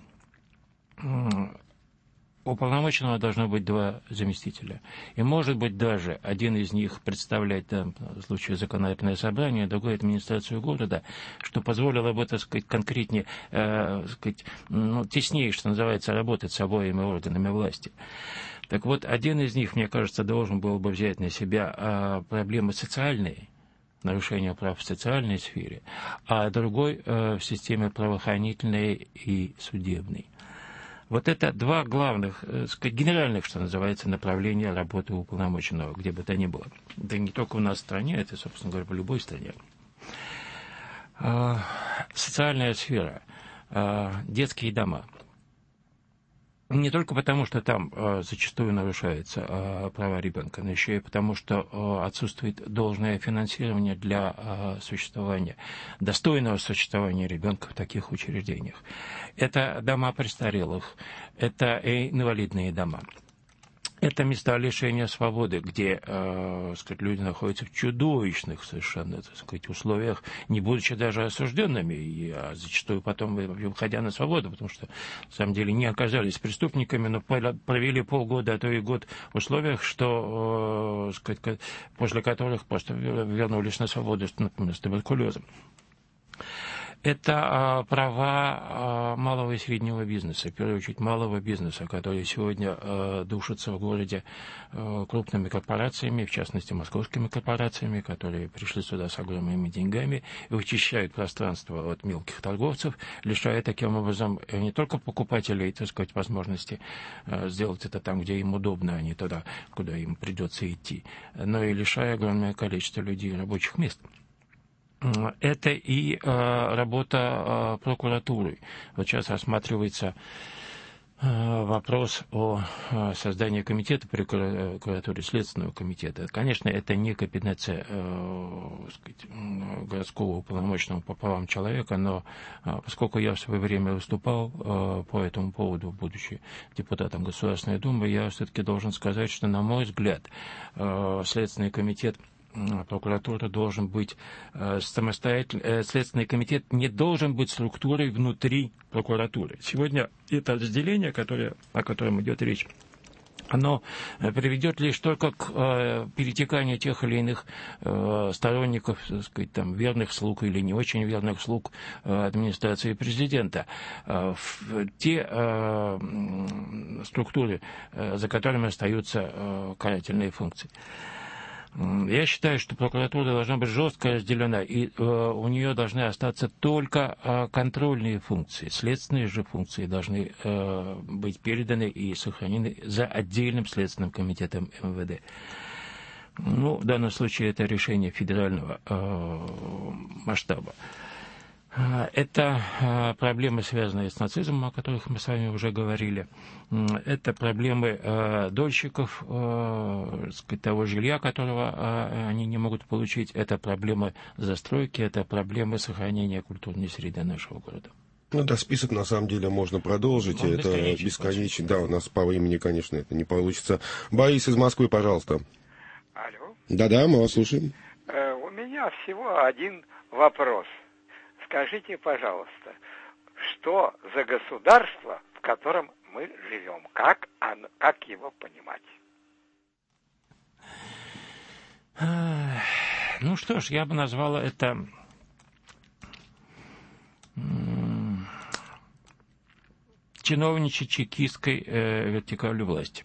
у уполномоченного должно быть два заместителя. И, может быть, даже один из них представлять, да, в случае законодательное собрание, другой администрацию города, что позволило бы, так сказать, конкретнее, э, сказать, ну, теснее, что называется, работать с обоими органами власти. Так вот, один из них, мне кажется, должен был бы взять на себя э, проблемы социальные, нарушение прав в социальной сфере, а другой э, в системе правоохранительной и судебной. Вот это два главных, э, сказать, генеральных, что называется, направления работы уполномоченного, где бы то ни было. Да не только у нас в стране, это, собственно говоря, в любой стране. Э, социальная сфера, э, детские дома. Не только потому, что там э, зачастую нарушаются э, права ребенка, но еще и потому, что э, отсутствует должное финансирование для э, существования, достойного существования ребенка в таких учреждениях. Это дома престарелых, это инвалидные дома. Это места лишения свободы, где, э, сказать, люди находятся в чудовищных совершенно, так сказать, условиях, не будучи даже осужденными, и, а зачастую потом выходя на свободу, потому что, на самом деле, не оказались преступниками, но провели полгода, а то и год в условиях, что, э, сказать, после которых просто вернулись на свободу, например, с туберкулезом. Это а, права а, малого и среднего бизнеса, в первую очередь малого бизнеса, который сегодня а, душится в городе а, крупными корпорациями, в частности московскими корпорациями, которые пришли сюда с огромными деньгами и вычищают пространство от мелких торговцев, лишая таким образом не только покупателей, так сказать, возможности а, сделать это там, где им удобно, а не туда, куда им придется идти, но и лишая огромное количество людей рабочих мест. Это и э, работа э, прокуратуры. Вот сейчас рассматривается э, вопрос о э, создании комитета прокуратуры, Следственного комитета. Конечно, это не компетенция э, сказать, городского уполномоченного по правам человека, но э, поскольку я в свое время выступал э, по этому поводу, будучи депутатом Государственной Думы, я все-таки должен сказать, что, на мой взгляд, э, Следственный комитет прокуратура должен быть э, самостоятельным, э, Следственный комитет не должен быть структурой внутри прокуратуры. Сегодня это разделение, которое, о котором идет речь, оно приведет лишь только к э, перетеканию тех или иных э, сторонников, так сказать, там, верных слуг или не очень верных слуг э, администрации президента э, в те э, структуры, э, за которыми остаются э, карательные функции. Я считаю, что прокуратура должна быть жестко разделена, и э, у нее должны остаться только э, контрольные функции. Следственные же функции должны э, быть переданы и сохранены за отдельным следственным комитетом эм вэ дэ. Ну, в данном случае это решение федерального э, масштаба. Это проблемы, связанные с нацизмом, о которых мы с вами уже говорили. Это проблемы э, дольщиков, э, сказать, того жилья, которого э, они не могут получить. Это проблемы застройки, это проблемы сохранения культурной среды нашего города. Ну да, список на самом деле можно продолжить. Он это бесконечен. бесконечно. Да, у нас по времени, конечно, это не получится. Борис из Москвы, пожалуйста. Алло. Да-да, мы вас слушаем. Э, у меня всего один вопрос. Скажите, пожалуйста, что за государство, в котором мы живем? Как, оно, как его понимать? Ну что ж, я бы назвал это чиновничьей-чекистской э, вертикалью власти.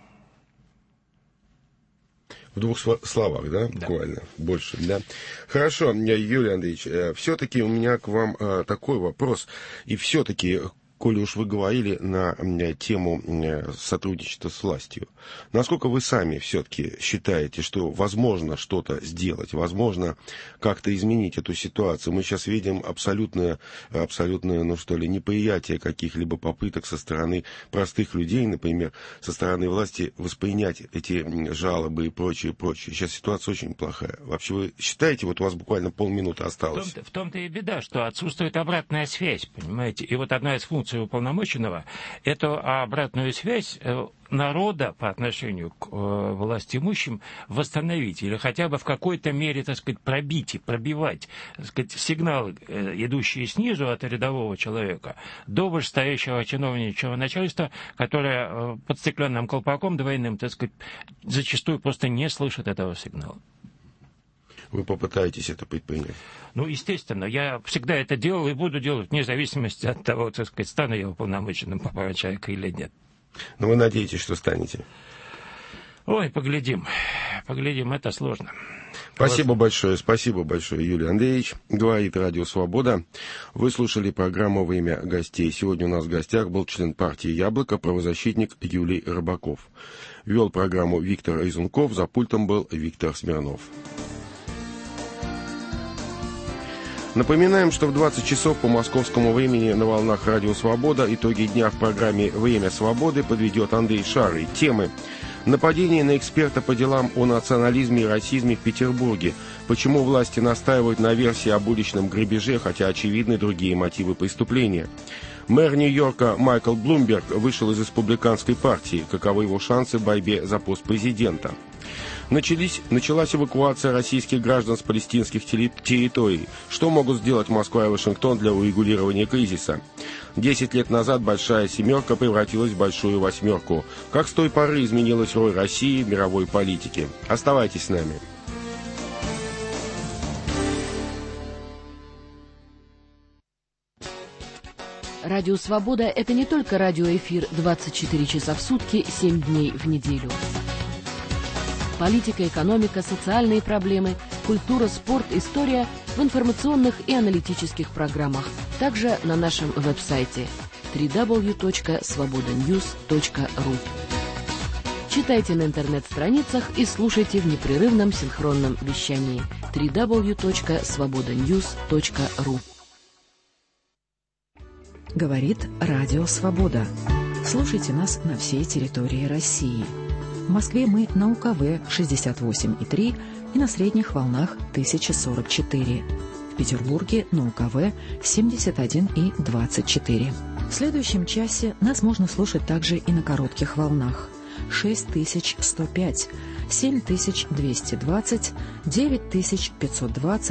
В двух словах, да, буквально, да. Больше, да. Хорошо, Юрий Андреевич, все-таки у меня к вам такой вопрос. И все-таки, коли уж вы говорили на тему сотрудничества с властью, насколько вы сами все-таки считаете, что возможно что-то сделать, возможно как-то изменить эту ситуацию? Мы сейчас видим абсолютное, абсолютное, ну что ли, неприятие каких-либо попыток со стороны простых людей, например, со стороны власти воспринять эти жалобы и прочее, прочее. Сейчас ситуация очень плохая. Вообще вы считаете, вот у вас буквально полминуты осталось? В том-то, в том-то и беда, что отсутствует обратная связь, понимаете? И вот одна из функций уполномоченного — эту обратную связь народа по отношению к э, властимущим восстановить или хотя бы в какой-то мере, так сказать, пробить и пробивать, так сказать, сигналы, э, идущие снизу от рядового человека до вышестоящего чиновничьего начальства, которое э, под стеклянным колпаком двойным, так сказать, зачастую просто не слышит этого сигнала. Вы попытаетесь это предпринять? Ну, естественно, я всегда это делал и буду делать, вне зависимости от того, так сказать, стану я уполномоченным по правам человека или нет. Но вы надеетесь, что станете? Ой, поглядим. Поглядим, это сложно. Спасибо большое, спасибо большое, Юрий Андреевич. Говорит Радио Свобода. Вы слушали программу «Время гостей». Сегодня у нас в гостях был член партии «Яблоко», правозащитник Юлий Рыбаков. Вел программу Виктор Изунков, за пультом был Виктор Смирнов. Напоминаем, что в двадцать часов по московскому времени на волнах Радио Свобода итоги дня в программе «Время свободы» подведет Андрей Шарый. Темы: нападение на эксперта по делам о национализме и расизме в Петербурге. Почему власти настаивают на версии об уличном грабеже, хотя очевидны другие мотивы преступления. Мэр Нью-Йорка Майкл Блумберг вышел из республиканской партии. Каковы его шансы в борьбе за пост президента? Начались, началась эвакуация российских граждан с палестинских территорий. Что могут сделать Москва и Вашингтон для урегулирования кризиса? Десять лет назад «Большая семерка» превратилась в «Большую восьмерку». Как с той поры изменилась роль России в мировой политике? Оставайтесь с нами. Радио «Свобода» — это не только радиоэфир двадцать четыре часа в сутки, семь дней в неделю. Политика, экономика, социальные проблемы, культура, спорт, история в информационных и аналитических программах. Также на нашем веб-сайте дабл ю дабл ю дабл ю точка свобода ньюс точка ру. Читайте на интернет-страницах и слушайте в непрерывном синхронном вещании дабл ю дабл ю дабл ю точка свобода ньюс точка ру. Говорит Радио Свобода. Слушайте нас на всей территории России. В Москве мы на УКВ шестьдесят восемь и три и на средних волнах тысяча сорок четыре. В Петербурге на УКВ семьдесят один и двадцать четыре. В следующем часе нас можно слушать также и на коротких волнах шесть тысяч сто пять, семь тысяч двести двадцать, девять тысяч пятьсот двадцать.